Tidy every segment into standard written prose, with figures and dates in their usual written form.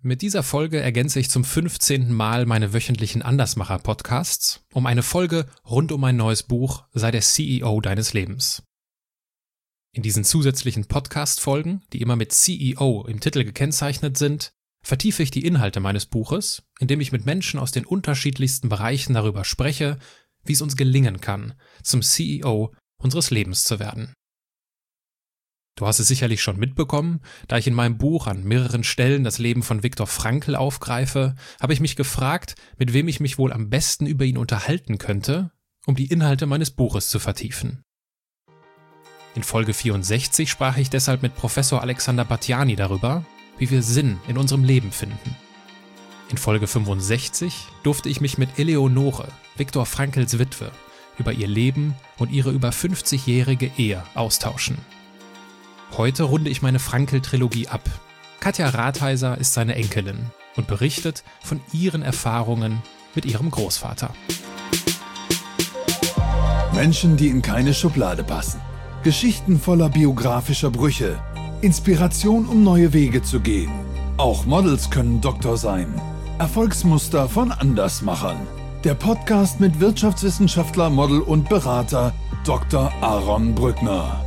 Mit dieser Folge ergänze ich zum 15. Mal meine wöchentlichen Andersmacher-Podcasts um eine Folge rund um mein neues Buch Sei der CEO deines Lebens. In diesen zusätzlichen Podcast-Folgen, die immer mit CEO im Titel gekennzeichnet sind, vertiefe ich die Inhalte meines Buches, indem ich mit Menschen aus den unterschiedlichsten Bereichen darüber spreche, wie es uns gelingen kann, zum CEO unseres Lebens zu werden. Du hast es sicherlich schon mitbekommen, da ich in meinem Buch an mehreren Stellen das Leben von Viktor Frankl aufgreife, habe ich mich gefragt, mit wem ich mich wohl am besten über ihn unterhalten könnte, um die Inhalte meines Buches zu vertiefen. In Folge 64 sprach ich deshalb mit Professor Alexander Batthyány darüber, wie wir Sinn in unserem Leben finden. In Folge 65 durfte ich mich mit Eleonore, Viktor Frankls Witwe, über ihr Leben und ihre über 50-jährige Ehe austauschen. Heute runde ich meine Frankl-Trilogie ab. Katja Ratheiser ist seine Enkelin und berichtet von ihren Erfahrungen mit ihrem Großvater. Menschen, die in keine Schublade passen. Geschichten voller biografischer Brüche. Inspiration, um neue Wege zu gehen. Auch Models können Doktor sein. Erfolgsmuster von Andersmachern. Der Podcast mit Wirtschaftswissenschaftler, Model und Berater Dr. Aaron Brückner.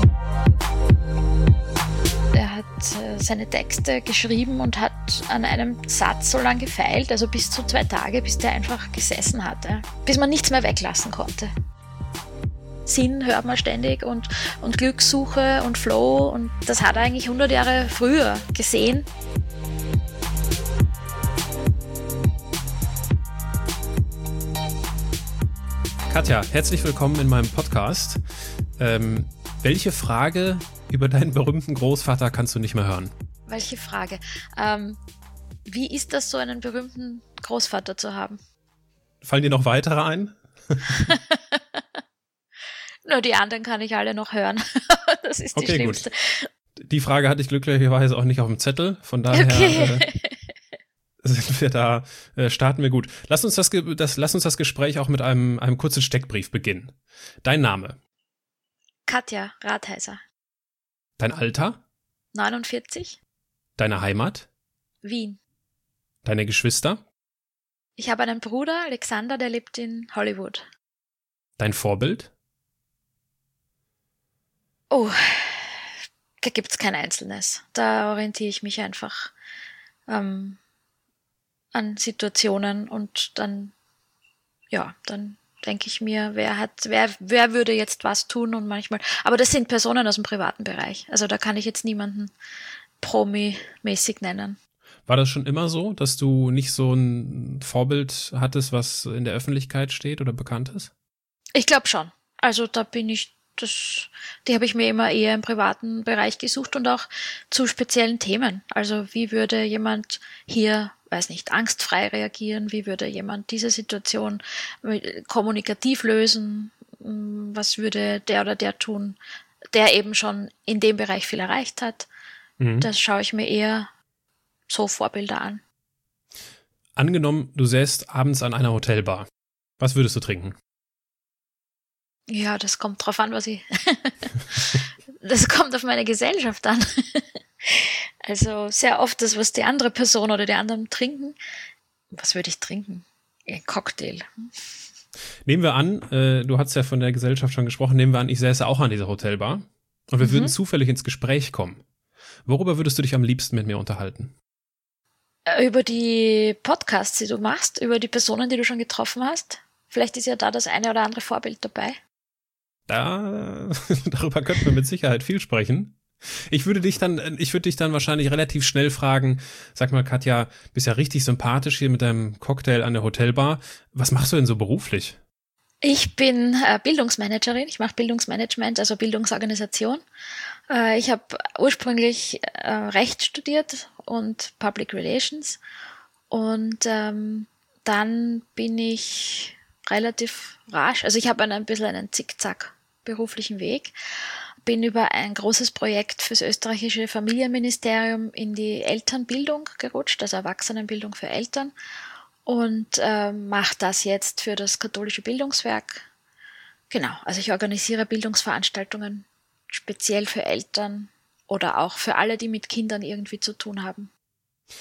Er hat seine Texte geschrieben und hat an einem Satz so lange gefeilt, also bis zu 2 Tage, bis der einfach gesessen hatte, bis man nichts mehr weglassen konnte. Sinn hört man ständig und Glückssuche und Flow, und das hat er eigentlich 100 Jahre früher gesehen. Katja, herzlich willkommen in meinem Podcast. Welche Frage über deinen berühmten Großvater kannst du nicht mehr hören? Welche Frage? Wie ist das, so einen berühmten Großvater zu haben? Fallen dir noch weitere ein? Nur die anderen kann ich alle noch hören. Das ist die schlimmste. Gut. Die Frage hatte ich glücklicherweise auch nicht auf dem Zettel, von daher sind wir da, starten wir gut. Lass uns das Gespräch auch mit einem kurzen Steckbrief beginnen. Dein Name? Katja Ratheiser. Dein Alter? 49. Deine Heimat? Wien. Deine Geschwister? Ich habe einen Bruder, Alexander, der lebt in Hollywood. Dein Vorbild? Oh, da gibt's kein Einzelnes. Da orientiere ich mich einfach an Situationen, und dann denke ich mir, wer würde jetzt was tun, und manchmal, aber das sind Personen aus dem privaten Bereich. Also da kann ich jetzt niemanden Promi-mäßig nennen. War das schon immer so, dass du nicht so ein Vorbild hattest, was in der Öffentlichkeit steht oder bekannt ist? Ich glaube schon. Also da bin ich, die habe ich mir immer eher im privaten Bereich gesucht, und auch zu speziellen Themen. Also wie würde jemand hier, weiß nicht, angstfrei reagieren? Wie würde jemand diese Situation kommunikativ lösen? Was würde der oder der tun, der eben schon in dem Bereich viel erreicht hat? Mhm. Das schaue ich mir eher so Vorbilder an. Angenommen, du säßt abends an einer Hotelbar. Was würdest du trinken? Ja, das kommt drauf an, das kommt auf meine Gesellschaft an. Also sehr oft das, was die andere Person oder die anderen trinken. Was würde ich trinken? Ein Cocktail. Nehmen wir an, du hast ja von der Gesellschaft schon gesprochen, nehmen wir an, ich säße auch an dieser Hotelbar und wir würden zufällig ins Gespräch kommen. Worüber würdest du dich am liebsten mit mir unterhalten? Über die Podcasts, die du machst, über die Personen, die du schon getroffen hast. Vielleicht ist ja da das eine oder andere Vorbild dabei. Darüber könnten wir mit Sicherheit viel sprechen. Ich würde dich dann wahrscheinlich relativ schnell fragen, sag mal, Katja, bist ja richtig sympathisch hier mit deinem Cocktail an der Hotelbar. Was machst du denn so beruflich? Ich bin Bildungsmanagerin. Ich mache Bildungsmanagement, also Bildungsorganisation. Ich habe ursprünglich Recht studiert und Public Relations. Und dann bin ich relativ rasch, also ich habe ein bisschen einen Zickzack beruflichen Weg, bin über ein großes Projekt fürs österreichische Familienministerium in die Elternbildung gerutscht, also Erwachsenenbildung für Eltern, und mache das jetzt für das katholische Bildungswerk. Genau, also ich organisiere Bildungsveranstaltungen speziell für Eltern oder auch für alle, die mit Kindern irgendwie zu tun haben.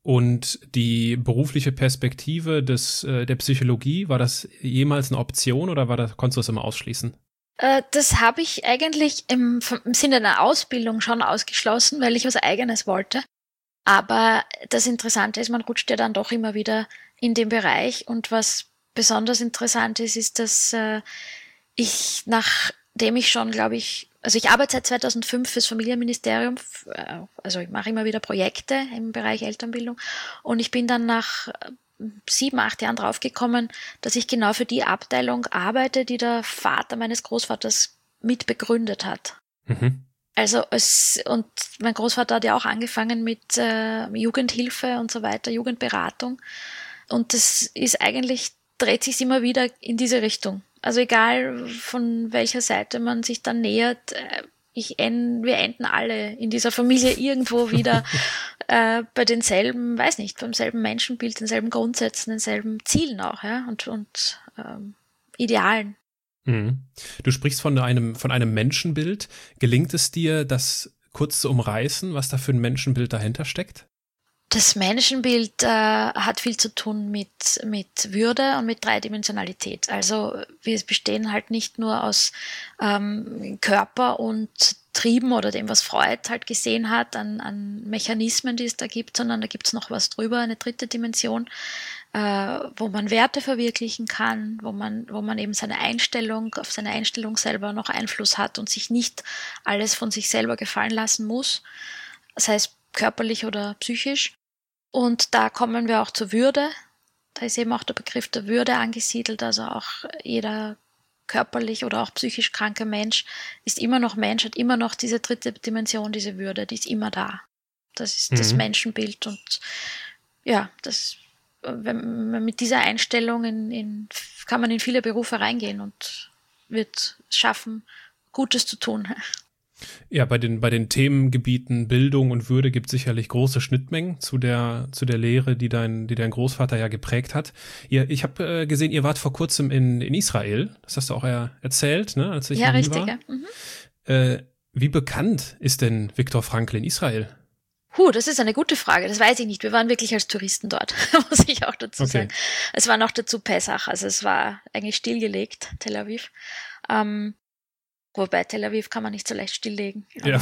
Und die berufliche Perspektive der Psychologie, war das jemals eine Option oder konntest du das immer ausschließen? Das habe ich eigentlich im Sinne einer Ausbildung schon ausgeschlossen, weil ich was Eigenes wollte. Aber das Interessante ist, man rutscht ja dann doch immer wieder in den Bereich. Und was besonders interessant ist, dass ich, nachdem ich schon, glaube ich, also ich arbeite seit 2005 fürs Familienministerium, also ich mache immer wieder Projekte im Bereich Elternbildung und ich bin dann nach 7, 8 Jahren draufgekommen, dass ich genau für die Abteilung arbeite, die der Vater meines Großvaters mit begründet hat. Mhm. Also und mein Großvater hat ja auch angefangen mit Jugendhilfe und so weiter, Jugendberatung. Und das ist eigentlich, dreht sich immer wieder in diese Richtung. Also egal von welcher Seite man sich dann nähert, wir enden alle in dieser Familie irgendwo wieder bei denselben, weiß nicht, beim selben Menschenbild, denselben Grundsätzen, denselben Zielen auch, ja, und Idealen. Mhm. Du sprichst von einem Menschenbild. Gelingt es dir, das kurz zu umreißen, was da für ein Menschenbild dahinter steckt? Das Menschenbild hat viel zu tun mit Würde und mit Dreidimensionalität. Also wir bestehen halt nicht nur aus Körper und Trieben oder dem, was Freud halt gesehen hat, an Mechanismen, die es da gibt, sondern da gibt es noch was drüber, eine dritte Dimension, wo man Werte verwirklichen kann, wo man eben auf seine Einstellung selber noch Einfluss hat und sich nicht alles von sich selber gefallen lassen muss. Das heißt, körperlich oder psychisch. Und da kommen wir auch zur Würde. Da ist eben auch der Begriff der Würde angesiedelt. Also auch jeder körperlich oder auch psychisch kranke Mensch ist immer noch Mensch, hat immer noch diese dritte Dimension, diese Würde, die ist immer da. Das ist das Menschenbild. Und ja, wenn man mit dieser Einstellung kann man in viele Berufe reingehen und wird es schaffen, Gutes zu tun. Ja, bei den Themengebieten Bildung und Würde gibt es sicherlich große Schnittmengen zu der Lehre, die dein Großvater ja geprägt hat. Ich habe gesehen, ihr wart vor kurzem in Israel. Das hast du auch erzählt, ne? Als ich ja, nie richtig, war. Ja. Mhm. Wie bekannt ist denn Viktor Frankl in Israel? Das ist eine gute Frage. Das weiß ich nicht. Wir waren wirklich als Touristen dort, muss ich auch dazu sagen. Es war noch dazu Pessach, also es war eigentlich stillgelegt, Tel Aviv. Wobei Tel Aviv kann man nicht so leicht stilllegen. Ja.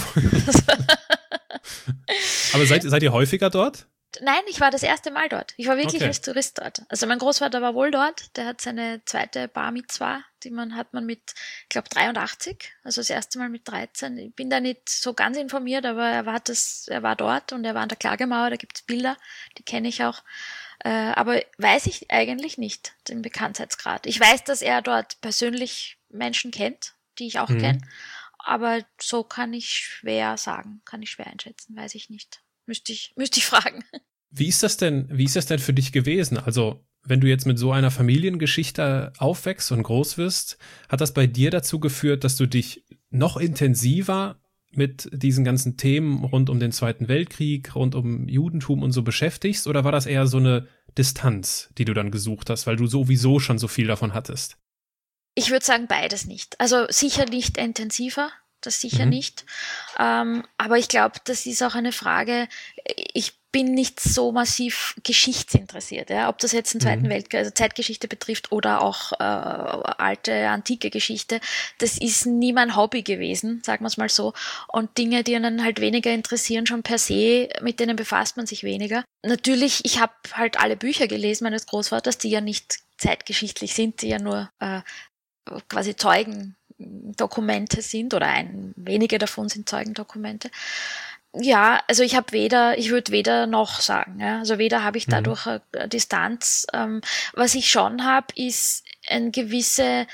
Aber seid ihr häufiger dort? Nein, ich war das erste Mal dort. Ich war wirklich als Tourist dort. Also mein Großvater war wohl dort. Der hat seine zweite Bar Mitzwa, hat man mit, ich glaube, 83. Also das erste Mal mit 13. Ich bin da nicht so ganz informiert, aber er war dort und er war an der Klagemauer. Da gibt's Bilder, die kenne ich auch. Aber weiß ich eigentlich nicht, den Bekanntheitsgrad. Ich weiß, dass er dort persönlich Menschen kennt, die ich auch kenne. Aber so kann ich schwer einschätzen, weiß ich nicht. Müsste ich fragen. Wie ist das denn für dich gewesen? Also, wenn du jetzt mit so einer Familiengeschichte aufwächst und groß wirst, hat das bei dir dazu geführt, dass du dich noch intensiver mit diesen ganzen Themen rund um den Zweiten Weltkrieg, rund um Judentum und so beschäftigst? Oder war das eher so eine Distanz, die du dann gesucht hast, weil du sowieso schon so viel davon hattest? Ich würde sagen, beides nicht. Also sicher nicht intensiver, das sicher nicht. Aber ich glaube, das ist auch eine Frage, ich bin nicht so massiv geschichtsinteressiert, ja? Ob das jetzt den Zweiten Weltkrieg, also Zeitgeschichte betrifft oder auch alte, antike Geschichte. Das ist nie mein Hobby gewesen, sagen wir es mal so. Und Dinge, die einen halt weniger interessieren, schon per se, mit denen befasst man sich weniger. Natürlich, ich habe halt alle Bücher gelesen meines Großvaters, die ja nicht zeitgeschichtlich sind, die ja nur quasi Zeugendokumente sind oder wenige davon sind Zeugendokumente. Ja, also ich würde weder noch sagen. Ja? Also weder habe ich dadurch eine Distanz. Was ich schon habe, ist ein gewisser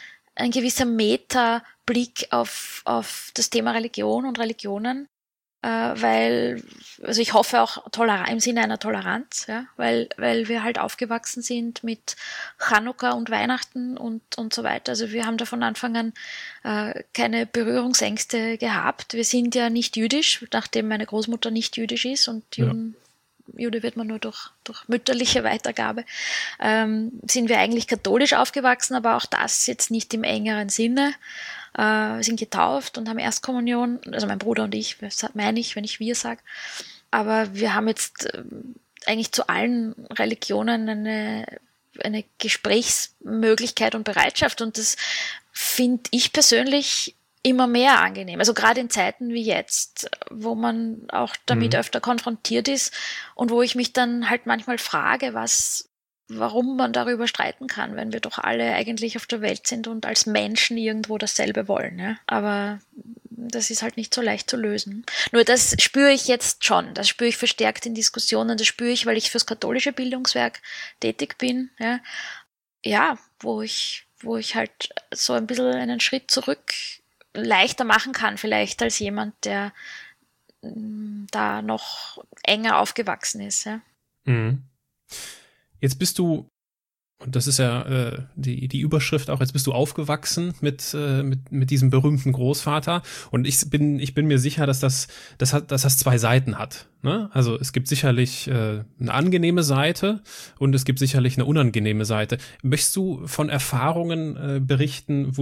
Metablick auf das Thema Religion und Religionen. Weil ich hoffe auch im Sinne einer Toleranz, ja, weil wir halt aufgewachsen sind mit Chanukka und Weihnachten und so weiter. Also wir haben da von Anfang an keine Berührungsängste gehabt. Wir sind ja nicht jüdisch, nachdem meine Großmutter nicht jüdisch ist und Jude wird man nur durch mütterliche Weitergabe, sind wir eigentlich katholisch aufgewachsen, aber auch das jetzt nicht im engeren Sinne. Wir sind getauft und haben Erstkommunion, also mein Bruder und ich, meine ich, wenn ich wir sage. Aber wir haben jetzt eigentlich zu allen Religionen eine Gesprächsmöglichkeit und Bereitschaft, und das finde ich persönlich immer mehr angenehm. Also gerade in Zeiten wie jetzt, wo man auch damit öfter konfrontiert ist und wo ich mich dann halt manchmal frage, warum man darüber streiten kann, wenn wir doch alle eigentlich auf der Welt sind und als Menschen irgendwo dasselbe wollen. Ja? Aber das ist halt nicht so leicht zu lösen. Nur das spüre ich jetzt schon. Das spüre ich verstärkt in Diskussionen. Das spüre ich, weil ich fürs katholische Bildungswerk tätig bin. Ja, wo ich halt so ein bisschen einen Schritt zurück leichter machen kann, vielleicht als jemand, der da noch enger aufgewachsen ist. Ja. Mhm. Jetzt bist du, und das ist ja die Überschrift auch, jetzt bist du aufgewachsen mit diesem berühmten Großvater, und ich bin mir sicher, dass das zwei Seiten hat. Ne? Also es gibt sicherlich eine angenehme Seite und es gibt sicherlich eine unangenehme Seite. Möchtest du von Erfahrungen berichten,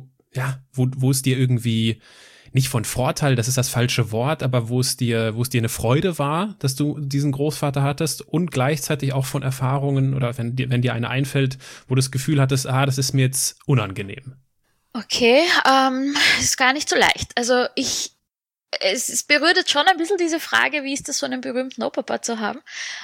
wo es dir irgendwie nicht von Vorteil, das ist das falsche Wort, aber wo es dir eine Freude war, dass du diesen Großvater hattest, und gleichzeitig auch von Erfahrungen, oder wenn dir eine einfällt, wo du das Gefühl hattest, das ist mir jetzt unangenehm. Okay, ist gar nicht so leicht. Also es berührt jetzt schon ein bisschen diese Frage, wie ist das, so einen berühmten Opa zu haben,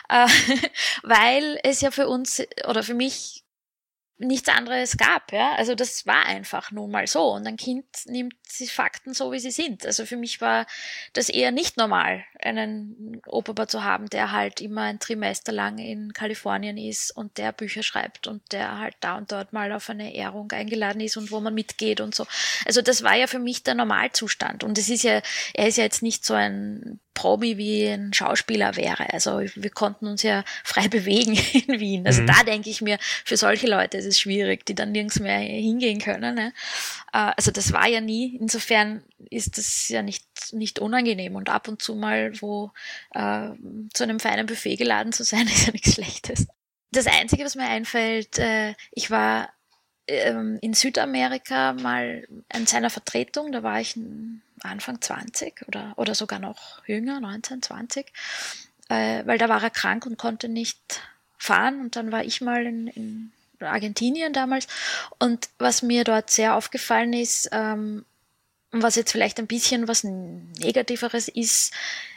weil es ja für uns oder für mich nichts anderes gab, ja. Also das war einfach nun mal so. Und ein Kind nimmt die Fakten so, wie sie sind. Also für mich war das eher nicht normal, einen Opa zu haben, der halt immer ein Trimester lang in Kalifornien ist und der Bücher schreibt und der halt da und dort mal auf eine Ehrung eingeladen ist und wo man mitgeht und so. Also das war ja für mich der Normalzustand. Und er ist ja jetzt nicht so ein Promi wie ein Schauspieler wäre. Also wir konnten uns ja frei bewegen in Wien. Also da denke ich mir, für solche Leute ist es schwierig, die dann nirgends mehr hingehen können. Ne? Also das war ja nie. Insofern ist das ja nicht unangenehm. Und ab und zu mal zu einem feinen Buffet geladen zu sein, ist ja nichts Schlechtes. Das Einzige, was mir einfällt, ich war in Südamerika mal in seiner Vertretung, da war ich Anfang 20 oder sogar noch jünger, 19, 20, weil da war er krank und konnte nicht fahren, und dann war ich mal in Argentinien damals, und was mir dort sehr aufgefallen ist, und was jetzt vielleicht ein bisschen was Negativeres ist,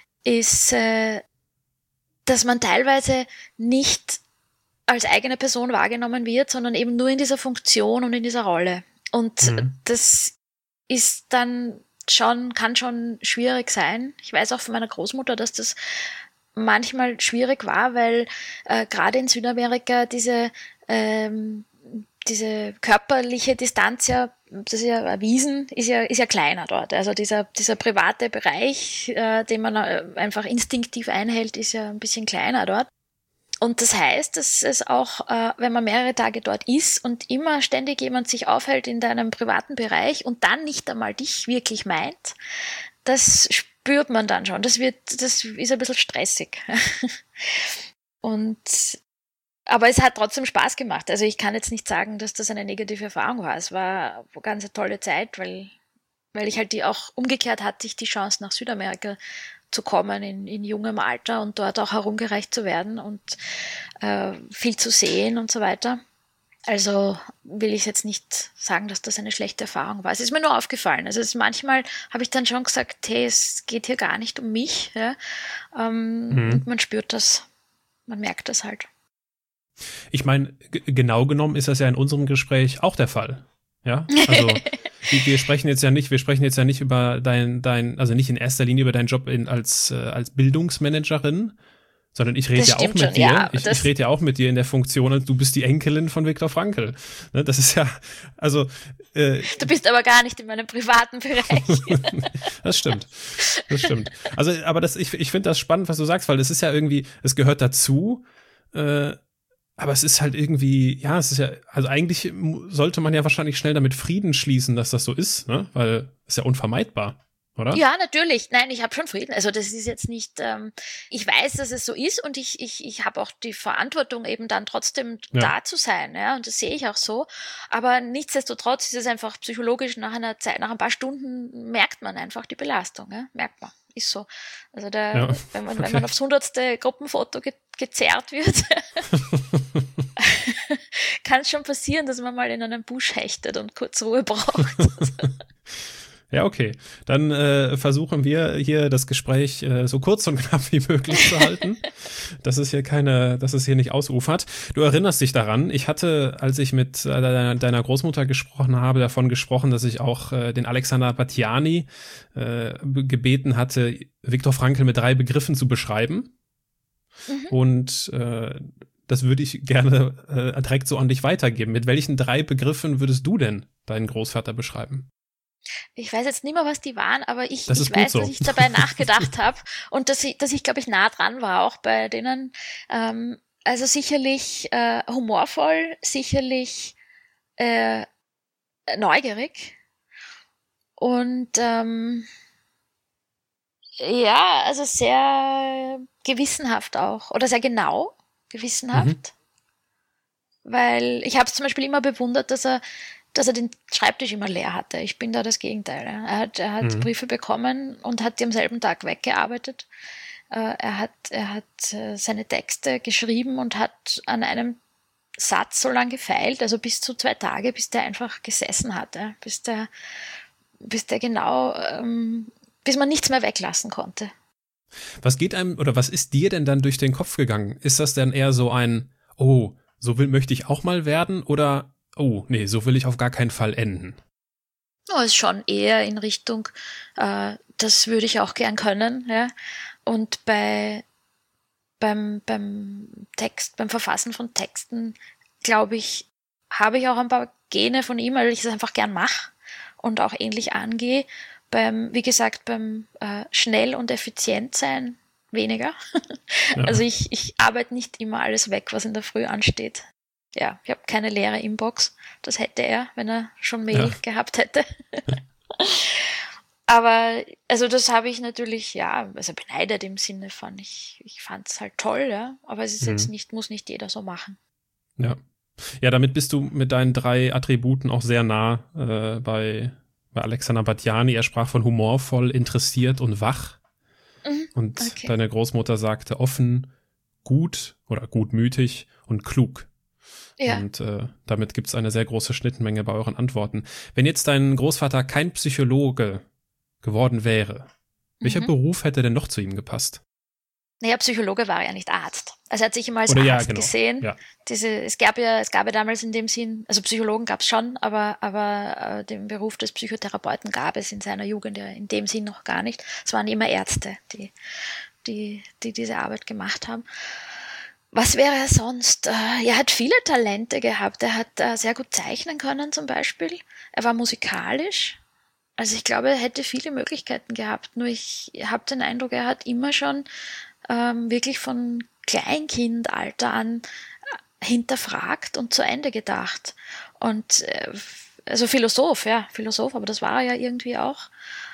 dass man teilweise nicht als eigene Person wahrgenommen wird, sondern eben nur in dieser Funktion und in dieser Rolle. Und das ist dann kann schon schwierig sein. Ich weiß auch von meiner Großmutter, dass das manchmal schwierig war, weil gerade in Südamerika diese körperliche Distanz ja, das ist ja erwiesen, ist ja kleiner dort. Also dieser private Bereich, den man einfach instinktiv einhält, ist ja ein bisschen kleiner dort. Und das heißt, dass es auch, wenn man mehrere Tage dort ist und immer ständig jemand sich aufhält in deinem privaten Bereich und dann nicht einmal dich wirklich meint, das spürt man dann schon. Das ist ein bisschen stressig. Aber es hat trotzdem Spaß gemacht. Also ich kann jetzt nicht sagen, dass das eine negative Erfahrung war. Es war eine ganz tolle Zeit, weil ich halt auch umgekehrt hatte ich die Chance, nach Südamerika zu kommen in jungem Alter und dort auch herumgereicht zu werden und viel zu sehen und so weiter. Also will ich jetzt nicht sagen, dass das eine schlechte Erfahrung war. Es ist mir nur aufgefallen. Also manchmal habe ich dann schon gesagt, hey, es geht hier gar nicht um mich. Ja? Und man spürt das, man merkt das halt. Ich meine, genau genommen ist das ja in unserem Gespräch auch der Fall. Ja, also wir sprechen jetzt ja nicht über also nicht in erster Linie über deinen Job als Bildungsmanagerin, sondern ich rede ja auch mit dir. Ja, ich rede ja auch mit dir in der Funktion, und du bist die Enkelin von Viktor Frankl. Ne, das ist ja, also du bist aber gar nicht in meinem privaten Bereich. Das stimmt. Also, aber ich finde das spannend, was du sagst, weil es ist ja irgendwie, es gehört dazu. Aber es ist halt irgendwie, ja, es ist ja, also eigentlich sollte man ja wahrscheinlich schnell damit Frieden schließen, dass das so ist, ne? Weil es ist ja unvermeidbar, oder? Ja, natürlich. Nein, ich habe schon Frieden. Also das ist jetzt nicht, ich weiß, dass es so ist, und ich habe auch die Verantwortung, eben dann trotzdem da zu sein, ja, und das sehe ich auch so. Aber nichtsdestotrotz ist es einfach psychologisch, nach einer Zeit, nach ein paar Stunden merkt man einfach die Belastung, ja? Merkt man. ist so. Also wenn man aufs 100. Gruppenfoto gezerrt wird, kann es schon passieren, dass man mal in einen Busch hechtet und kurz Ruhe braucht. Ja, okay. Dann versuchen wir hier das Gespräch so kurz und knapp wie möglich zu halten, dass es hier nicht ausufert. Du erinnerst dich daran, ich hatte, als ich mit deiner Großmutter gesprochen habe, davon gesprochen, dass ich auch den Alexander Batiani gebeten hatte, Viktor Frankl mit 3 Begriffen zu beschreiben. Und das würde ich gerne direkt so an dich weitergeben. Mit welchen 3 Begriffen würdest du denn deinen Großvater beschreiben? Ich weiß jetzt nicht mehr, was die waren, aber ich weiß, dass ich dabei nachgedacht habe und dass ich, glaube ich, nah dran war, auch bei denen. Also sicherlich humorvoll, sicherlich neugierig und also sehr gewissenhaft auch oder sehr genau gewissenhaft, weil ich habe es zum Beispiel immer bewundert, dass er den Schreibtisch immer leer hatte. Ich bin da das Gegenteil. Ja. Er hat Briefe bekommen und hat die am selben Tag weggearbeitet. Er hat seine Texte geschrieben und hat an einem Satz so lange gefeilt, also bis zu 2 Tage, bis der einfach gesessen hatte, bis der genau, bis man nichts mehr weglassen konnte. Was ist dir denn dann durch den Kopf gegangen? Ist das denn eher so ein, möchte ich auch mal werden, oder so will ich auf gar keinen Fall enden? Oh, ist schon eher in Richtung, das würde ich auch gern können, ja. Und beim Verfassen von Texten, glaube ich, habe ich auch ein paar Gene von ihm, weil ich es einfach gern mache und auch ähnlich angehe. Beim schnell und effizient sein weniger. Ja. Also ich arbeite nicht immer alles weg, was in der Früh ansteht. Ja, ich habe keine leere Inbox. Das hätte er, wenn er schon Mail gehabt hätte. Aber, also das habe ich natürlich, beneidet im Sinne von, ich fand es halt toll, ja. Aber es ist jetzt muss nicht jeder so machen. Ja. Ja, damit bist du mit deinen 3 Attributen auch sehr nah bei Alexander Batiani. Er sprach von humorvoll, interessiert und wach. Und deine Großmutter sagte offen, gut oder gutmütig und klug. Ja. Und damit gibt es eine sehr große Schnittmenge bei euren Antworten. Wenn jetzt dein Großvater kein Psychologe geworden wäre, welcher Beruf hätte denn noch zu ihm gepasst? Naja, Psychologe war ja nicht Arzt. Also er hat sich immer als Arzt gesehen. Ja. Es gab ja damals in dem Sinn, also Psychologen gab es schon, aber den Beruf des Psychotherapeuten gab es in seiner Jugend ja in dem Sinn noch gar nicht. Es waren immer Ärzte, die diese Arbeit gemacht haben. Was wäre er sonst? Er hat viele Talente gehabt. Er hat sehr gut zeichnen können zum Beispiel. Er war musikalisch. Also ich glaube, er hätte viele Möglichkeiten gehabt. Nur ich habe den Eindruck, er hat immer schon wirklich von Kleinkindalter an hinterfragt und zu Ende gedacht. Und also Philosoph, aber das war er ja irgendwie auch.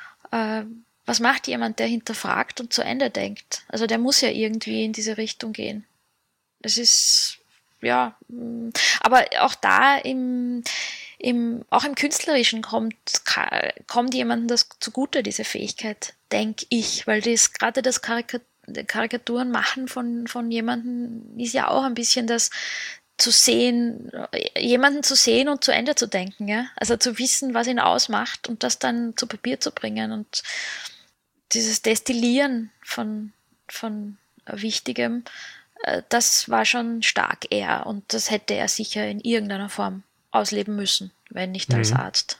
Was macht jemand, der hinterfragt und zu Ende denkt? Also der muss ja irgendwie in diese Richtung gehen. Es ist, aber auch da auch im Künstlerischen kommt jemandem das zugute, diese Fähigkeit, denke ich, weil gerade das Karikaturen machen von jemandem ist ja auch ein bisschen das zu sehen, jemanden zu sehen und zu Ende zu denken, ja, also zu wissen, was ihn ausmacht und das dann zu Papier zu bringen und dieses Destillieren von Wichtigem, das war schon stark er und das hätte er sicher in irgendeiner Form ausleben müssen, wenn nicht als Arzt.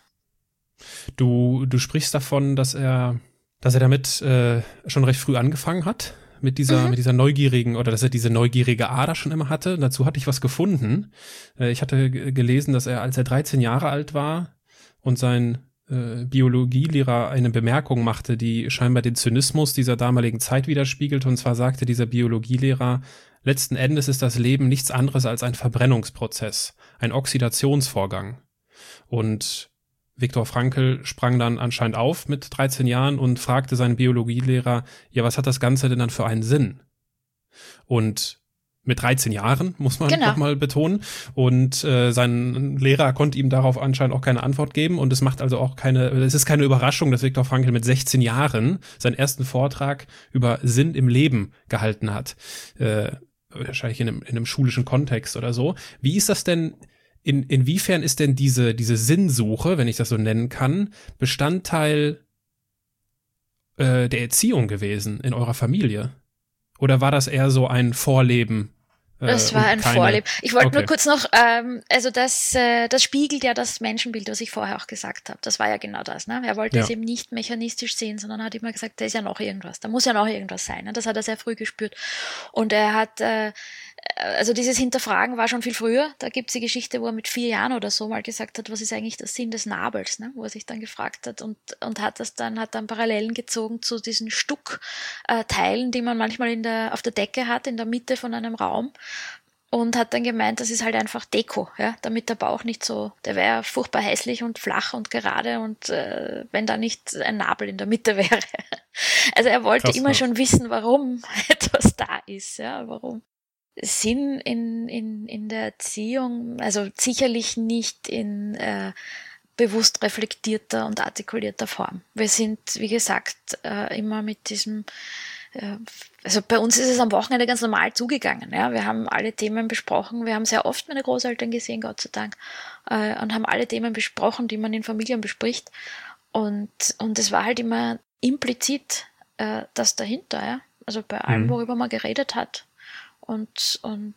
Du sprichst davon, dass er damit schon recht früh angefangen hat, mit dieser neugierigen, oder dass er diese neugierige Ader schon immer hatte. Dazu hatte ich was gefunden. Ich hatte gelesen, dass er, als er 13 Jahre alt war und sein Biologielehrer eine Bemerkung machte, die scheinbar den Zynismus dieser damaligen Zeit widerspiegelt. Und zwar sagte dieser Biologielehrer, letzten Endes ist das Leben nichts anderes als ein Verbrennungsprozess, ein Oxidationsvorgang. Und Viktor Frankl sprang dann anscheinend auf mit 13 Jahren und fragte seinen Biologielehrer, ja, was hat das Ganze denn dann für einen Sinn? Und mit 13 Jahren, muss man Genau. nochmal betonen. Und sein Lehrer konnte ihm darauf anscheinend auch keine Antwort geben. Und es macht also auch es ist keine Überraschung, dass Viktor Frankl mit 16 Jahren seinen ersten Vortrag über Sinn im Leben gehalten hat. Wahrscheinlich in einem schulischen Kontext oder so. Wie ist das denn, inwiefern ist denn diese Sinnsuche, wenn ich das so nennen kann, Bestandteil der Erziehung gewesen in eurer Familie? Oder war das eher so ein Vorleben? Das war ein Vorleben. Ich wollte nur kurz noch, also das spiegelt ja das Menschenbild, was ich vorher auch gesagt habe. Das war ja genau das. Ne? Er wollte es eben nicht mechanistisch sehen, sondern hat immer gesagt, da ist ja noch irgendwas, da muss ja noch irgendwas sein. Ne? Das hat er sehr früh gespürt. Und er hat, also dieses Hinterfragen war schon viel früher. Da gibt's die Geschichte, wo er mit 4 Jahren oder so mal gesagt hat, was ist eigentlich der Sinn des Nabels, ne? Wo er sich dann gefragt hat und hat dann Parallelen gezogen zu diesen Stuckteilen, die man manchmal auf der Decke hat, in der Mitte von einem Raum. Und hat dann gemeint, das ist halt einfach Deko, ja, damit der Bauch nicht so, der wäre furchtbar hässlich und flach und gerade und wenn da nicht ein Nabel in der Mitte wäre. Also er wollte immer schon wissen, warum etwas da ist, ja, warum. Sinn in der Erziehung, also sicherlich nicht in bewusst reflektierter und artikulierter Form. Wir sind, wie gesagt, immer mit diesem also bei uns ist es am Wochenende ganz normal zugegangen. Ja? Wir haben alle Themen besprochen. Wir haben sehr oft meine Großeltern gesehen, Gott sei Dank, und haben alle Themen besprochen, die man in Familien bespricht. Und es war halt immer implizit das dahinter. Ja? Also bei allem, worüber man geredet hat. Und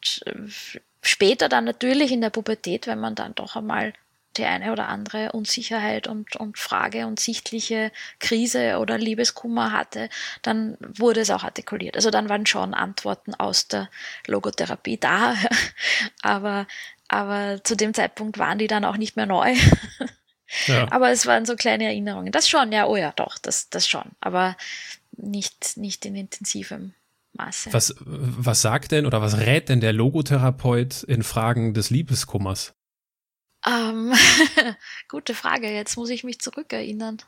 später dann natürlich in der Pubertät, wenn man dann doch einmal die eine oder andere Unsicherheit und Frage und sichtliche Krise oder Liebeskummer hatte, dann wurde es auch artikuliert. Also dann waren schon Antworten aus der Logotherapie da, aber zu dem Zeitpunkt waren die dann auch nicht mehr neu. Ja. Aber es waren so kleine Erinnerungen. Das schon, ja, oh ja, doch, das schon, aber nicht in intensivem Maße. Was sagt denn oder was rät denn der Logotherapeut in Fragen des Liebeskummers? Gute Frage, jetzt muss ich mich zurückerinnern.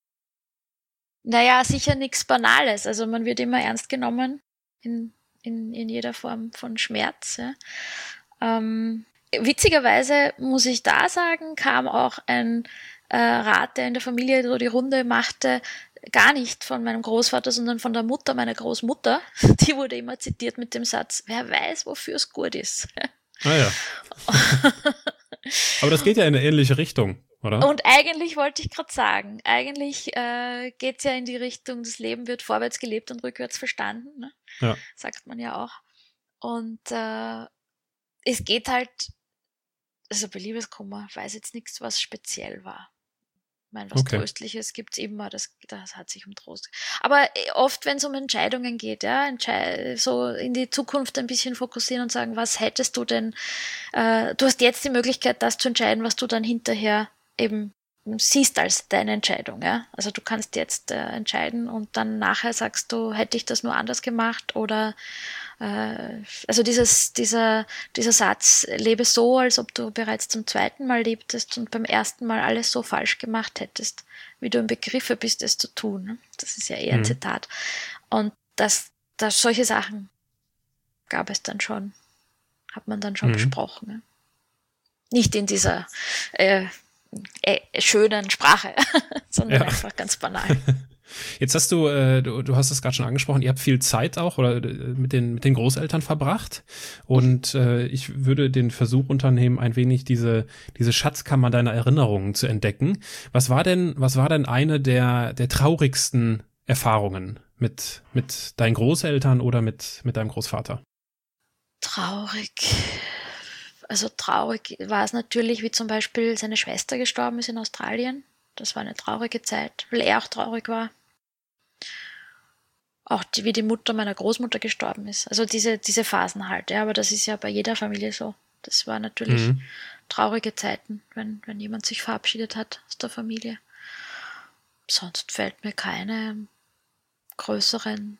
Naja, sicher nichts Banales. Also man wird immer ernst genommen in jeder Form von Schmerz. Ja. Witzigerweise muss ich da sagen, kam auch ein Rat, der in der Familie so die Runde machte, gar nicht von meinem Großvater, sondern von der Mutter meiner Großmutter. Die wurde immer zitiert mit dem Satz, wer weiß, wofür es gut ist. Ah ja. Aber das geht ja in eine ähnliche Richtung, oder? Und eigentlich wollte ich gerade sagen, eigentlich geht's ja in die Richtung, das Leben wird vorwärts gelebt und rückwärts verstanden, ne? Ja. Sagt man ja auch. Und es geht halt, also bei Liebeskummer weiß jetzt nichts, was speziell war. Ich meine, was Tröstliches gibt's immer, das hat sich um Trost. Aber oft, wenn es um Entscheidungen geht, ja, so in die Zukunft ein bisschen fokussieren und sagen, was hättest du denn, du hast jetzt die Möglichkeit, das zu entscheiden, was du dann hinterher eben siehst als deine Entscheidung, ja. Also du kannst jetzt entscheiden und dann nachher sagst du, hätte ich das nur anders gemacht oder also dieser Satz, lebe so, als ob du bereits zum 2. Mal lebtest und beim 1. Mal alles so falsch gemacht hättest, wie du im Begriffe bist, es zu tun. Ne? Das ist ja eher ein Zitat. Und solche Sachen gab es dann schon, hat man dann schon besprochen. Ne? Nicht in dieser schönen Sprache, sondern einfach ganz banal. Jetzt hast du hast es gerade schon angesprochen, ihr habt viel Zeit auch oder mit den Großeltern verbracht und ich würde den Versuch unternehmen, ein wenig diese Schatzkammer deiner Erinnerungen zu entdecken. Was war denn eine der traurigsten Erfahrungen mit deinen Großeltern oder mit deinem Großvater? Traurig. Also traurig war es natürlich, wie zum Beispiel seine Schwester gestorben ist in Australien. Das war eine traurige Zeit, weil er auch traurig war. Auch wie die Mutter meiner Großmutter gestorben ist. Also diese Phasen halt, ja, aber das ist ja bei jeder Familie so. Das war natürlich traurige Zeiten, wenn jemand sich verabschiedet hat aus der Familie. Sonst fällt mir keine größeren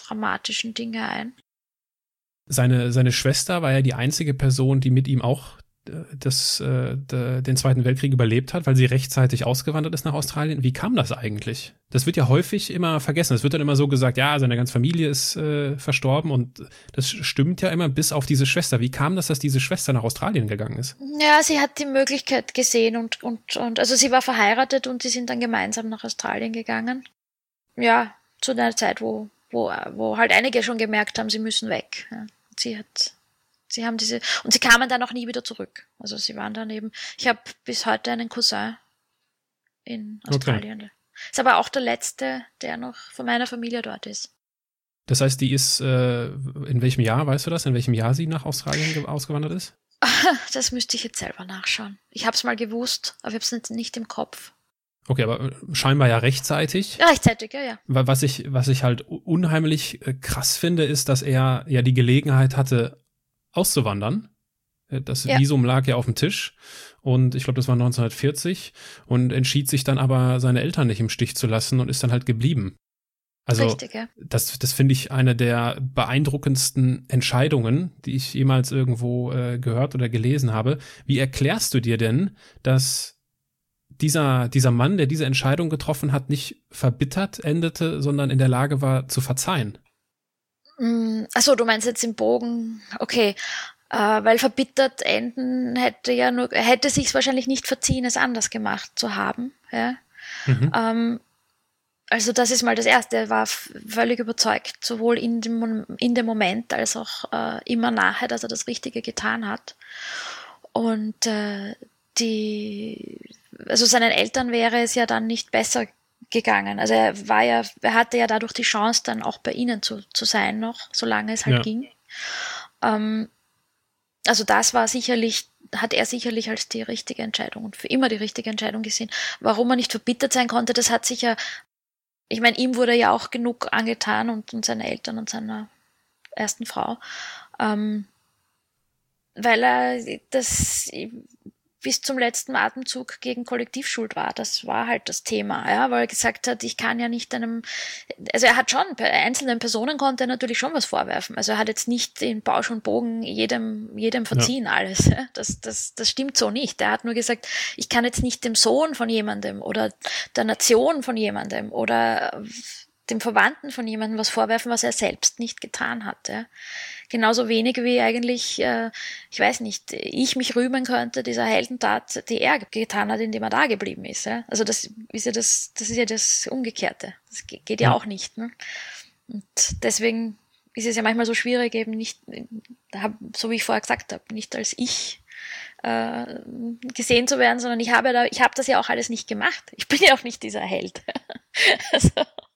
dramatischen Dinge ein. Seine Schwester war ja die einzige Person, die mit ihm auch den Zweiten Weltkrieg überlebt hat, weil sie rechtzeitig ausgewandert ist nach Australien. Wie kam das eigentlich? Das wird ja häufig immer vergessen. Es wird dann immer so gesagt, ja, seine ganze Familie ist verstorben und das stimmt ja immer bis auf diese Schwester. Wie kam das, dass diese Schwester nach Australien gegangen ist? Ja, sie hat die Möglichkeit gesehen und also sie war verheiratet und die sind dann gemeinsam nach Australien gegangen. Ja, zu einer Zeit, wo halt einige schon gemerkt haben, sie müssen weg. Ja. Und sie kamen dann auch nie wieder zurück. Also sie waren dann eben, ich habe bis heute einen Cousin in Australien. Okay. Ist aber auch der letzte, der noch von meiner Familie dort ist. Das heißt, die ist, in welchem Jahr, weißt du das, in welchem Jahr sie nach Australien ausgewandert ist? Das müsste ich jetzt selber nachschauen. Ich habe es mal gewusst, aber ich habe es nicht im Kopf. Okay, aber scheinbar ja rechtzeitig. Rechtzeitig, ja. Was ich halt unheimlich krass finde, ist, dass er ja die Gelegenheit hatte, auszuwandern. Das Visum lag ja auf dem Tisch und ich glaube, das war 1940 und entschied sich dann aber, seine Eltern nicht im Stich zu lassen und ist dann halt geblieben. Also richtig, ja. Das finde ich eine der beeindruckendsten Entscheidungen, die ich jemals irgendwo gehört oder gelesen habe. Wie erklärst du dir denn, dass dieser Mann, der diese Entscheidung getroffen hat, nicht verbittert endete, sondern in der Lage war zu verzeihen? Achso, du meinst jetzt im Bogen, okay, weil verbittert enden hätte sich's wahrscheinlich nicht verziehen, es anders gemacht zu haben, ja. Mhm. Also das ist mal das Erste, er war völlig überzeugt, sowohl in dem Moment als auch immer nachher, dass er das Richtige getan hat. Und also seinen Eltern wäre es ja dann nicht besser gegangen. Also er hatte ja dadurch die Chance, dann auch bei ihnen zu sein noch, solange es halt ging. Also das hat er sicherlich als die richtige Entscheidung und für immer die richtige Entscheidung gesehen. Warum er nicht verbittert sein konnte, das hat sich ja, ich meine, ihm wurde ja auch genug angetan und seine Eltern und seiner ersten Frau, weil er das bis zum letzten Atemzug gegen Kollektivschuld war. Das war halt das Thema, ja, weil er gesagt hat, ich kann ja nicht also er hat schon, bei einzelnen Personen konnte er natürlich schon was vorwerfen. Also er hat jetzt nicht in Bausch und Bogen jedem verziehen alles. Ja. Das stimmt so nicht. Er hat nur gesagt, ich kann jetzt nicht dem Sohn von jemandem oder der Nation von jemandem oder dem Verwandten von jemandem was vorwerfen, was er selbst nicht getan hat. Ja. Genauso wenig wie eigentlich, ich weiß nicht, ich mich rühmen könnte dieser Heldentat, die er getan hat, indem er da geblieben ist. Ja? Also das ist ja das Umgekehrte. Das geht ja auch nicht. Ne? Und deswegen ist es ja manchmal so schwierig, eben nicht, so wie ich vorher gesagt habe, nicht als ich gesehen zu werden, sondern ich habe das ja auch alles nicht gemacht. Ich bin ja auch nicht dieser Held. Also.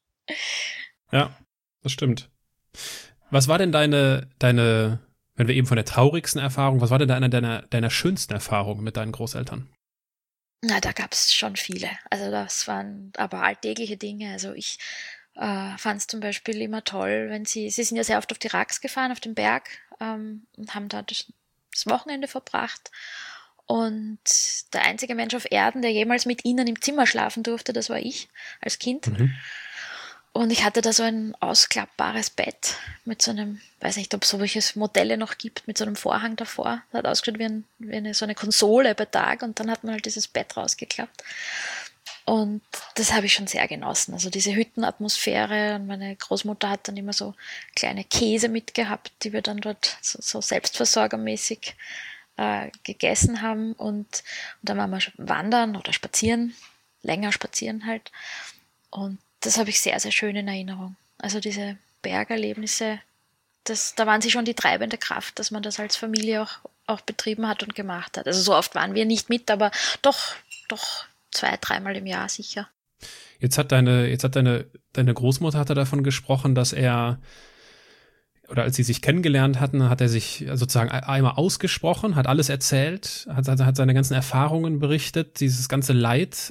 Ja, das stimmt. Was war denn deine, wenn wir eben von der traurigsten Erfahrung, was war denn eine deiner schönsten Erfahrungen mit deinen Großeltern? Na, da gab es schon viele. Also das waren aber alltägliche Dinge. Also ich fand es zum Beispiel immer toll, wenn sie sind ja sehr oft auf die Rax gefahren, auf den Berg, und haben da das Wochenende verbracht. Und der einzige Mensch auf Erden, der jemals mit ihnen im Zimmer schlafen durfte, das war ich als Kind. Mhm. Und ich hatte da so ein ausklappbares Bett mit so einem, weiß nicht, ob es solche Modelle noch gibt, mit so einem Vorhang davor. Das hat ausgeschaut wie so eine Konsole bei Tag und dann hat man halt dieses Bett rausgeklappt. Und das habe ich schon sehr genossen. Also diese Hüttenatmosphäre, und meine Großmutter hat dann immer so kleine Käse mitgehabt, die wir dann dort so selbstversorgermäßig gegessen haben. Und dann waren wir wandern oder spazieren, länger spazieren halt. Und das habe ich sehr, sehr schön in Erinnerung. Also diese Bergerlebnisse, da waren sie schon die treibende Kraft, dass man das als Familie auch betrieben hat und gemacht hat. Also so oft waren wir nicht mit, aber doch 2-3 Mal im Jahr sicher. Jetzt hat deine Großmutter hatte davon gesprochen, dass oder als sie sich kennengelernt hatten, hat er sich sozusagen einmal ausgesprochen, hat alles erzählt, hat seine ganzen Erfahrungen berichtet, dieses ganze Leid,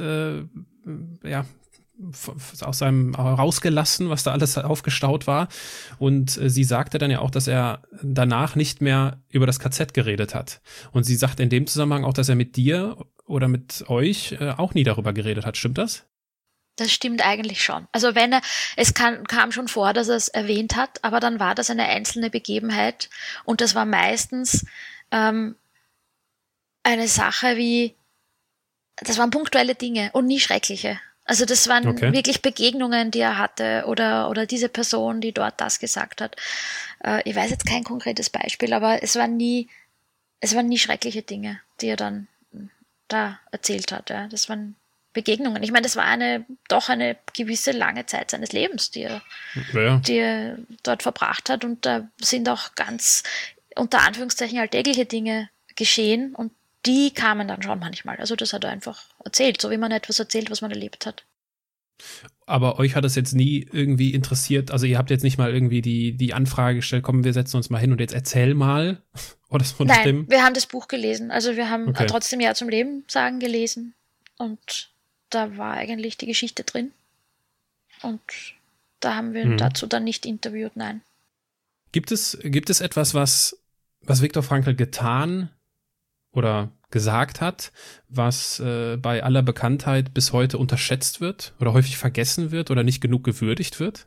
aus seinem rausgelassen, was da alles aufgestaut war. Und sie sagte dann ja auch, dass er danach nicht mehr über das KZ geredet hat. Und sie sagt in dem Zusammenhang auch, dass er mit dir oder mit euch auch nie darüber geredet hat. Stimmt das? Das stimmt eigentlich schon. Also kam schon vor, dass er es erwähnt hat, aber dann war das eine einzelne Begebenheit und das war meistens eine Sache wie, das waren punktuelle Dinge und nie schreckliche. Also das waren wirklich Begegnungen, die er hatte oder diese Person, die dort das gesagt hat. Ich weiß jetzt kein konkretes Beispiel, aber es waren nie schreckliche Dinge, die er dann da erzählt hat. Ja. Das waren Begegnungen. Ich meine, das war doch eine gewisse lange Zeit seines Lebens, die er dort verbracht hat. Und da sind auch ganz unter Anführungszeichen alltägliche Dinge geschehen und die kamen dann schon manchmal. Also das hat er einfach erzählt, so wie man etwas erzählt, was man erlebt hat. Aber euch hat das jetzt nie irgendwie interessiert, also ihr habt jetzt nicht mal irgendwie die Anfrage gestellt, komm, wir setzen uns mal hin und jetzt erzähl mal. Oder so. Nein, wir haben das Buch gelesen. Also wir haben trotzdem Ja zum Leben sagen gelesen und da war eigentlich die Geschichte drin. Und da haben wir dazu dann nicht interviewt, nein. Gibt es etwas, was Viktor Frankl getan oder gesagt hat, was bei aller Bekanntheit bis heute unterschätzt wird oder häufig vergessen wird oder nicht genug gewürdigt wird?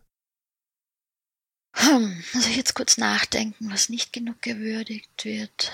Muss ich jetzt kurz nachdenken, was nicht genug gewürdigt wird.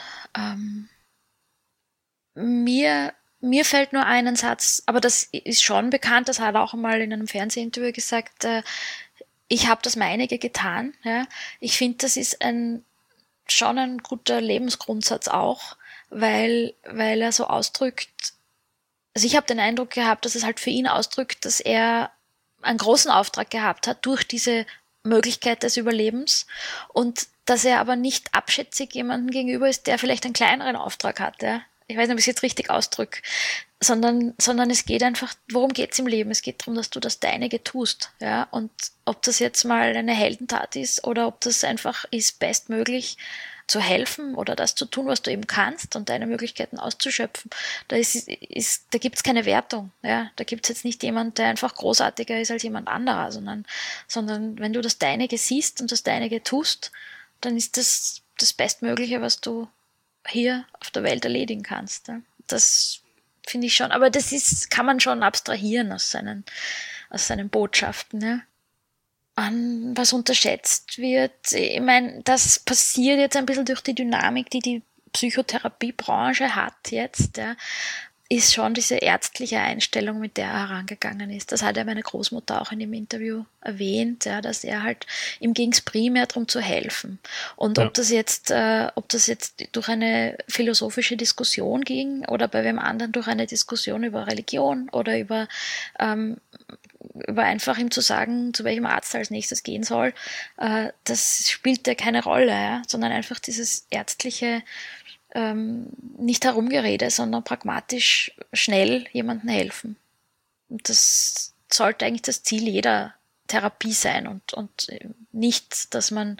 Mir fällt nur einen Satz, aber das ist schon bekannt, das hat er auch einmal in einem Fernsehinterview gesagt, ich habe das meinige getan. Ja. Ich finde, das ist schon ein guter Lebensgrundsatz auch, weil er so ausdrückt, also ich habe den Eindruck gehabt, dass es halt für ihn ausdrückt, dass er einen großen Auftrag gehabt hat durch diese Möglichkeit des Überlebens und dass er aber nicht abschätzig jemandem gegenüber ist, der vielleicht einen kleineren Auftrag hat. Ja. Ich weiß nicht, ob ich es jetzt richtig ausdrücke, sondern es geht einfach, worum geht es im Leben? Es geht darum, dass du das Deinige tust. Ja. Und ob das jetzt mal eine Heldentat ist oder ob das einfach ist, bestmöglich zu helfen oder das zu tun, was du eben kannst und deine Möglichkeiten auszuschöpfen, da gibt's keine Wertung. Ja? Da gibt's jetzt nicht jemand, der einfach großartiger ist als jemand anderer, sondern wenn du das Deinige siehst und das Deinige tust, dann ist das Bestmögliche, was du hier auf der Welt erledigen kannst. Ja? Das finde ich schon, aber kann man schon abstrahieren aus seinen Botschaften. Ja? Was unterschätzt wird, ich meine, das passiert jetzt ein bisschen durch die Dynamik, die Psychotherapiebranche hat jetzt, ja, ist schon diese ärztliche Einstellung, mit der er herangegangen ist. Das hat ja meine Großmutter auch in dem Interview erwähnt, ja, dass ihm ging es primär darum zu helfen. Und ob das jetzt durch eine philosophische Diskussion ging oder bei wem anderen durch eine Diskussion über Religion oder über einfach ihm zu sagen, zu welchem Arzt er als nächstes gehen soll, das spielt ja keine Rolle, ja, sondern einfach dieses ärztliche nicht Herumgerede, sondern pragmatisch schnell jemandem helfen. Und das sollte eigentlich das Ziel jeder Therapie sein und nicht, dass man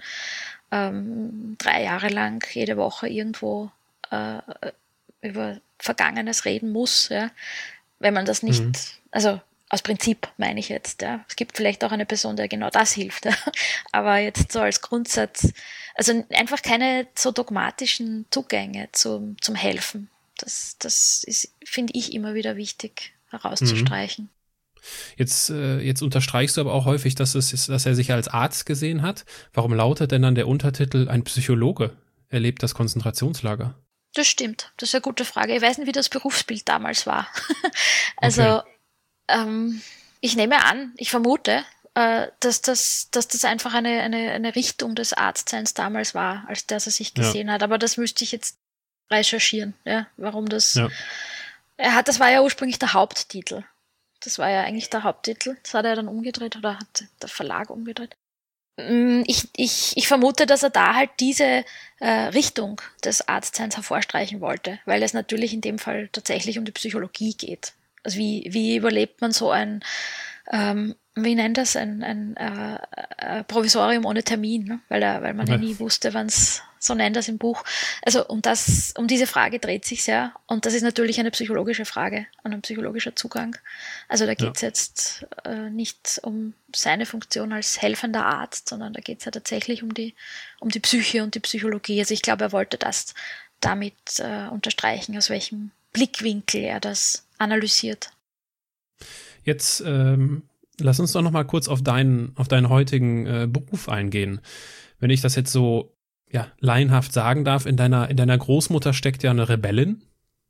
3 Jahre lang jede Woche irgendwo über Vergangenes reden muss, ja, wenn man das nicht, also aus Prinzip meine ich jetzt, ja. Es gibt vielleicht auch eine Person, der genau das hilft, ja. Aber jetzt so als Grundsatz, also einfach keine so dogmatischen Zugänge zum Helfen. Das ist, finde ich, immer wieder wichtig herauszustreichen. Jetzt unterstreichst du aber auch häufig, dass er sich als Arzt gesehen hat. Warum lautet denn dann der Untertitel "Ein Psychologe erlebt das Konzentrationslager"? Das stimmt, das ist eine gute Frage. Ich weiß nicht, wie das Berufsbild damals war. Also ich nehme an, ich vermute, dass das einfach eine Richtung des Arztseins damals war, als der er sich gesehen hat. Aber das müsste ich jetzt recherchieren, ja, warum das. Ja. Das war ja ursprünglich der Haupttitel. Das war ja eigentlich der Haupttitel. Das hat er dann umgedreht oder hat der Verlag umgedreht. Ich vermute, dass er da halt diese Richtung des Arztseins hervorstreichen wollte, weil es natürlich in dem Fall tatsächlich um die Psychologie geht. Also wie überlebt man so ein, wie nennt das, ein Provisorium ohne Termin, ne? Weil man ja nie wusste, wann's, so nennt das im Buch. Also um diese Frage dreht sich's ja. Und das ist natürlich eine psychologische Frage und ein psychologischer Zugang. Also da geht's jetzt nicht um seine Funktion als helfender Arzt, sondern da geht's ja tatsächlich um die Psyche und die Psychologie. Also ich glaube, er wollte das damit unterstreichen, aus welchem Blickwinkel er das analysiert. Jetzt lass uns doch noch mal kurz auf deinen heutigen Beruf eingehen. Wenn ich das jetzt so laienhaft sagen darf, in deiner Großmutter steckt ja eine Rebellin.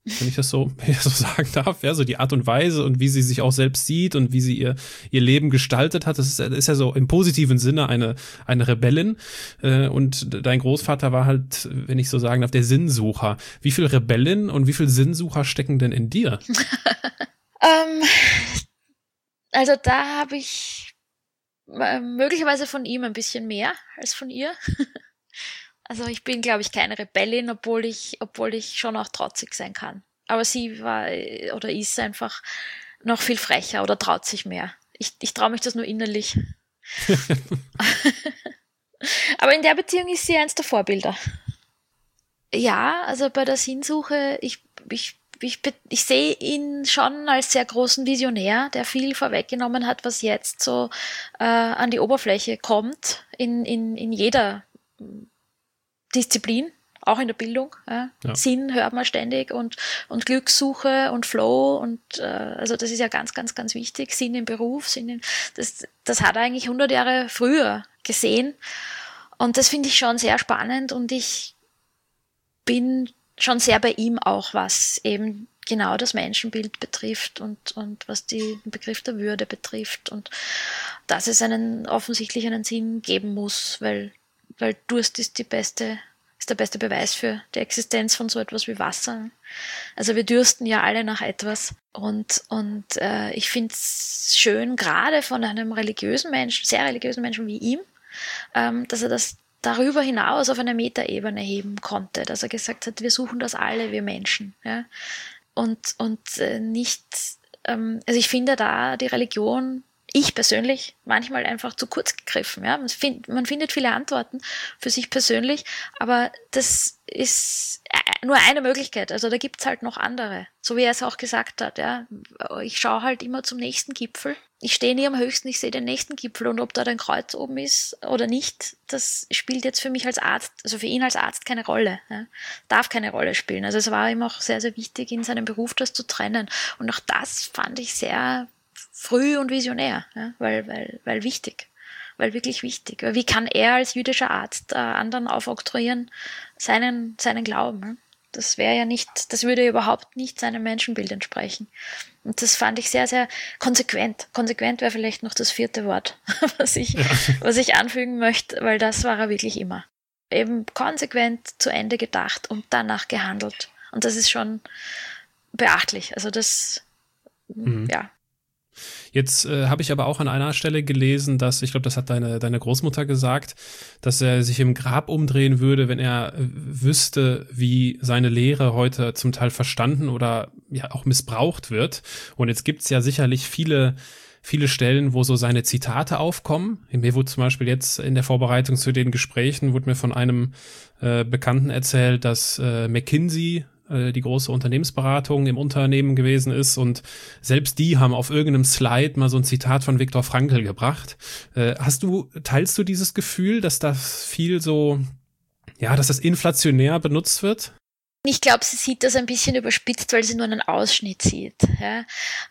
wenn ich das so sagen darf, ja, so die Art und Weise und wie sie sich auch selbst sieht und wie sie ihr Leben gestaltet hat. Das ist ja so im positiven Sinne eine Rebellin. Und dein Großvater war halt, wenn ich so sagen darf, der Sinnsucher. Wie viel Rebellin und wie viel Sinnsucher stecken denn in dir? Also da habe ich möglicherweise von ihm ein bisschen mehr als von ihr. Also ich bin, glaube ich, keine Rebellin, obwohl ich schon auch trotzig sein kann. Aber sie war oder ist einfach noch viel frecher oder traut sich mehr. Ich traue mich das nur innerlich. Aber in der Beziehung ist sie eins der Vorbilder. Ja, also bei der Sinnsuche, ich sehe ihn schon als sehr großen Visionär, der viel vorweggenommen hat, was jetzt so an die Oberfläche kommt, in jeder Disziplin, auch in der Bildung. Ja. Sinn hört man ständig und Glückssuche und Flow und also das ist ja ganz, ganz, ganz wichtig. Sinn im Beruf, das hat er eigentlich 100 Jahre früher gesehen und das finde ich schon sehr spannend und ich bin schon sehr bei ihm auch, was eben genau das Menschenbild betrifft und was den Begriff der Würde betrifft und dass es offensichtlich einen Sinn geben muss, weil Durst ist der beste Beweis für die Existenz von so etwas wie Wasser. Also wir dürsten ja alle nach etwas und ich finde es schön, gerade von einem religiösen Menschen, sehr religiösen Menschen wie ihm, dass er das darüber hinaus auf eine Metaebene heben konnte, dass er gesagt hat, wir suchen das alle, wir Menschen. Ja? Und nicht, also ich finde da die Religion, ich persönlich, manchmal einfach zu kurz gegriffen. Ja? Man findet viele Antworten für sich persönlich, aber das ist nur eine Möglichkeit. Also da gibt's halt noch andere. So wie er es auch gesagt hat. Ja? Ich schaue halt immer zum nächsten Gipfel. Ich stehe nie am höchsten, ich sehe den nächsten Gipfel und ob da ein Kreuz oben ist oder nicht, das spielt jetzt für mich als Arzt, also für ihn als Arzt keine Rolle. Ja? Darf keine Rolle spielen. Also es war ihm auch sehr, sehr wichtig, in seinem Beruf das zu trennen. Und auch das fand ich sehr früh und visionär, ja? weil wichtig, weil wirklich wichtig. Wie kann er als jüdischer Arzt anderen aufoktroyieren seinen Glauben? Ja? Das würde überhaupt nicht seinem Menschenbild entsprechen. Und das fand ich sehr, sehr konsequent. Konsequent wäre vielleicht noch das 4. Wort, was ich anfügen möchte, weil das war er wirklich immer. Eben konsequent zu Ende gedacht und danach gehandelt. Und das ist schon beachtlich. Also das, ja. Jetzt habe ich aber auch an einer Stelle gelesen, dass, ich glaube, das hat deine Großmutter gesagt, dass er sich im Grab umdrehen würde, wenn er wüsste, wie seine Lehre heute zum Teil verstanden oder ja auch missbraucht wird. Und jetzt gibt's ja sicherlich viele Stellen, wo so seine Zitate aufkommen. Mir wurde zum Beispiel jetzt in der Vorbereitung zu den Gesprächen, wurde mir von einem Bekannten erzählt, dass McKinsey die große Unternehmensberatung im Unternehmen gewesen ist und selbst die haben auf irgendeinem Slide mal so ein Zitat von Viktor Frankl gebracht. Teilst du dieses Gefühl, dass das viel so, ja, dass das inflationär benutzt wird? Ich glaube, sie sieht das ein bisschen überspitzt, weil sie nur einen Ausschnitt sieht. Ja.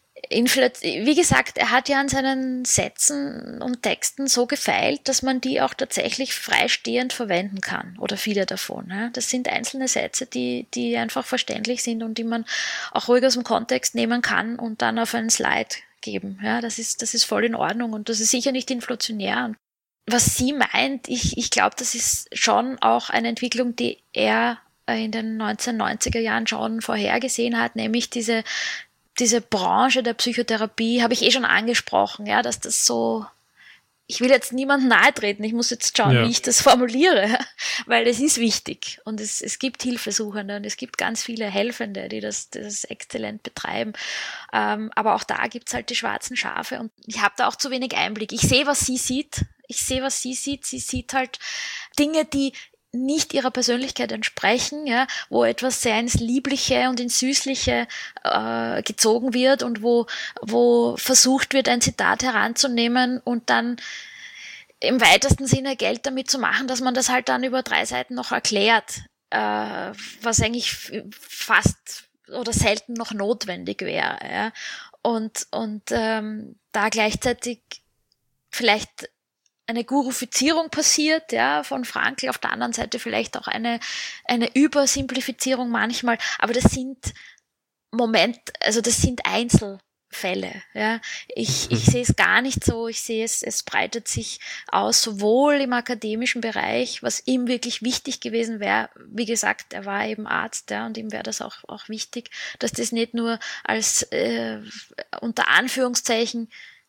Wie gesagt, er hat ja an seinen Sätzen und Texten so gefeilt, dass man die auch tatsächlich freistehend verwenden kann oder viele davon. Ja. Das sind einzelne Sätze, die einfach verständlich sind und die man auch ruhig aus dem Kontext nehmen kann und dann auf einen Slide geben. Ja. Das ist voll in Ordnung und das ist sicher nicht inflationär. Und was sie meint, ich glaube, das ist schon auch eine Entwicklung, die er in den 1990er Jahren schon vorhergesehen hat, nämlich diese Branche der Psychotherapie habe ich schon angesprochen, ja, dass das so, ich will jetzt niemandem nahe treten, ich muss jetzt schauen, wie ich das formuliere, weil es ist wichtig und es gibt Hilfesuchende und es gibt ganz viele Helfende, die das exzellent betreiben, aber auch da gibt's halt die schwarzen Schafe und ich habe da auch zu wenig Einblick. Ich sehe, was sie sieht, sie sieht halt Dinge, die nicht ihrer Persönlichkeit entsprechen, ja, wo etwas sehr ins Liebliche und ins Süßliche gezogen wird und wo versucht wird, ein Zitat heranzunehmen und dann im weitesten Sinne Geld damit zu machen, dass man das halt dann über 3 Seiten noch erklärt, was eigentlich fast oder selten noch notwendig wäre. Ja. Und da gleichzeitig vielleicht eine Gurufizierung passiert, ja, von Frankl, auf der anderen Seite vielleicht auch eine Übersimplifizierung manchmal, aber das sind Moment, also das sind Einzelfälle. Ja. Ich sehe es gar nicht so. Ich sehe es breitet sich aus, sowohl im akademischen Bereich, was ihm wirklich wichtig gewesen wäre. Wie gesagt, er war eben Arzt, ja, und ihm wäre das auch wichtig, dass das nicht nur als unter Anführungszeichen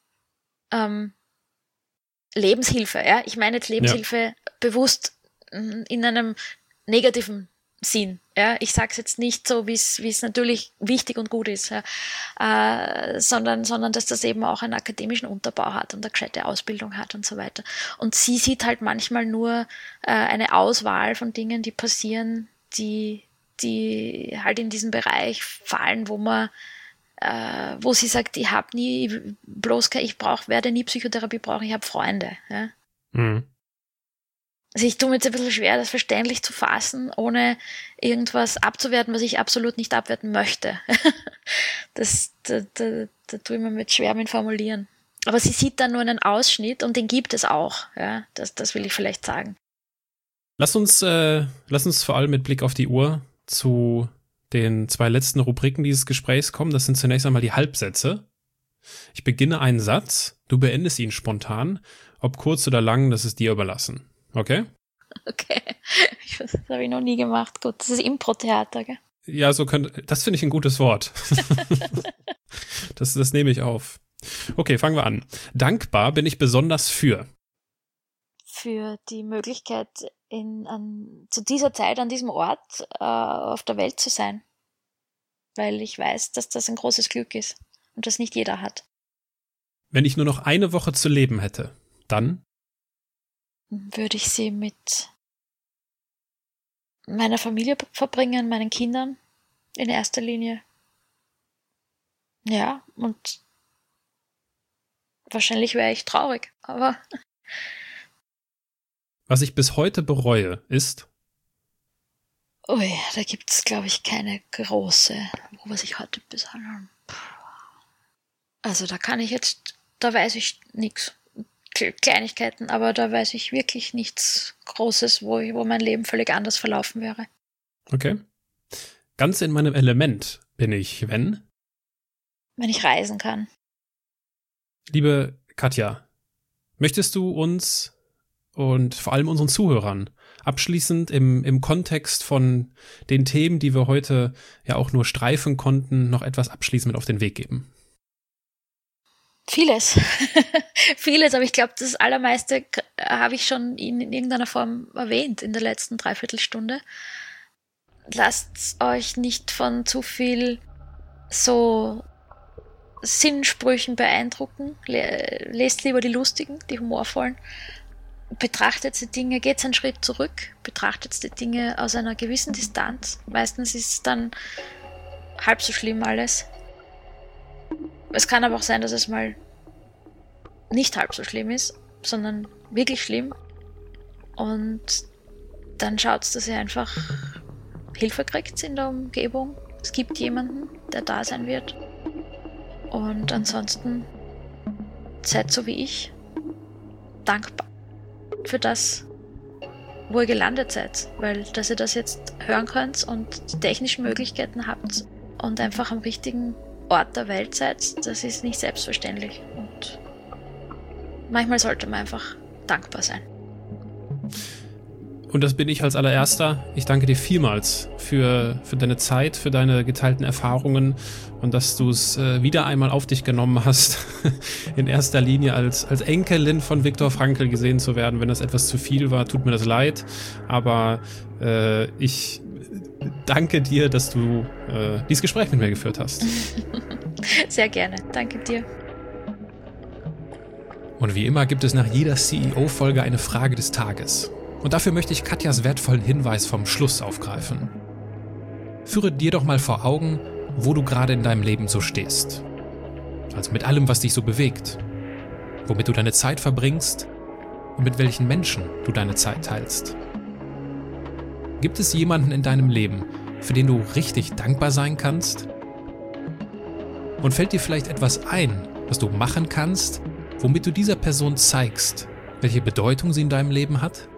Lebenshilfe, ja. Ich meine jetzt Lebenshilfe bewusst in einem negativen Sinn. Ja, ich sage es jetzt nicht so, wie es natürlich wichtig und gut ist, ja, sondern dass das eben auch einen akademischen Unterbau hat und eine gescheite Ausbildung hat und so weiter. Und sie sieht halt manchmal nur eine Auswahl von Dingen, die passieren, die halt in diesen Bereich fallen, wo sie sagt, ich werde nie Psychotherapie brauchen, ich habe Freunde. Ja. Mhm. Also ich tue mir jetzt ein bisschen schwer, das verständlich zu fassen, ohne irgendwas abzuwerten, was ich absolut nicht abwerten möchte. Da tue ich mir mit schwer mit Formulieren. Aber sie sieht dann nur einen Ausschnitt und den gibt es auch. Ja, das will ich vielleicht sagen. Lass uns vor allem mit Blick auf die Uhr zu den 2 letzten Rubriken dieses Gesprächs kommen. Das sind zunächst einmal die Halbsätze. Ich beginne einen Satz, du beendest ihn spontan, ob kurz oder lang, das ist dir überlassen. Okay? Okay. Das habe ich noch nie gemacht. Gut, das ist Impro-Theater, gell? Ja, das finde ich ein gutes Wort. Das nehme ich auf. Okay, fangen wir an. Dankbar bin ich besonders für die Möglichkeit, zu dieser Zeit an diesem Ort auf der Welt zu sein. Weil ich weiß, dass das ein großes Glück ist und das nicht jeder hat. Wenn ich nur noch eine Woche zu leben hätte, dann würde ich sie mit meiner Familie verbringen, meinen Kindern in erster Linie. Ja, und wahrscheinlich wäre ich traurig, aber... Was ich bis heute bereue, ist... Oh ja, da gibt es, glaube ich, keine große, was ich heute besagen. Also da weiß ich nichts. Kleinigkeiten, aber da weiß ich wirklich nichts Großes, wo mein Leben völlig anders verlaufen wäre. Okay. Ganz in meinem Element bin ich, wenn ich reisen kann. Liebe Katja, möchtest du uns und vor allem unseren Zuhörern abschließend im Kontext von den Themen, die wir heute ja auch nur streifen konnten, noch etwas abschließend mit auf den Weg geben? Vieles, aber ich glaube, das Allermeiste habe ich schon in irgendeiner Form erwähnt in der letzten Dreiviertelstunde. Lasst euch nicht von zu viel so Sinnsprüchen beeindrucken. Lest lieber die lustigen, die humorvollen. Betrachtet die Dinge, geht einen Schritt zurück, betrachtet die Dinge aus einer gewissen Distanz. Meistens ist es dann halb so schlimm alles. Es kann aber auch sein, dass es mal nicht halb so schlimm ist, sondern wirklich schlimm. Und dann schaut, dass ihr einfach Hilfe kriegt in der Umgebung. Es gibt jemanden, der da sein wird. Und ansonsten seid so wie ich dankbar für das, wo ihr gelandet seid. Weil, dass ihr das jetzt hören könnt und die technischen Möglichkeiten habt und einfach am richtigen Ort der Welt seid, das ist nicht selbstverständlich. Und manchmal sollte man einfach dankbar sein. Und das bin ich als allererster. Ich danke dir vielmals für deine Zeit, für deine geteilten Erfahrungen und dass du es wieder einmal auf dich genommen hast, in erster Linie als Enkelin von Viktor Frankl gesehen zu werden. Wenn das etwas zu viel war, tut mir das leid. Aber ich danke dir, dass du dieses Gespräch mit mir geführt hast. Sehr gerne. Danke dir. Und wie immer gibt es nach jeder CEO-Folge eine Frage des Tages. Und dafür möchte ich Katjas wertvollen Hinweis vom Schluss aufgreifen. Führe dir doch mal vor Augen, wo du gerade in deinem Leben so stehst. Also mit allem, was dich so bewegt. Womit du deine Zeit verbringst und mit welchen Menschen du deine Zeit teilst. Gibt es jemanden in deinem Leben, für den du richtig dankbar sein kannst? Und fällt dir vielleicht etwas ein, was du machen kannst, womit du dieser Person zeigst, welche Bedeutung sie in deinem Leben hat?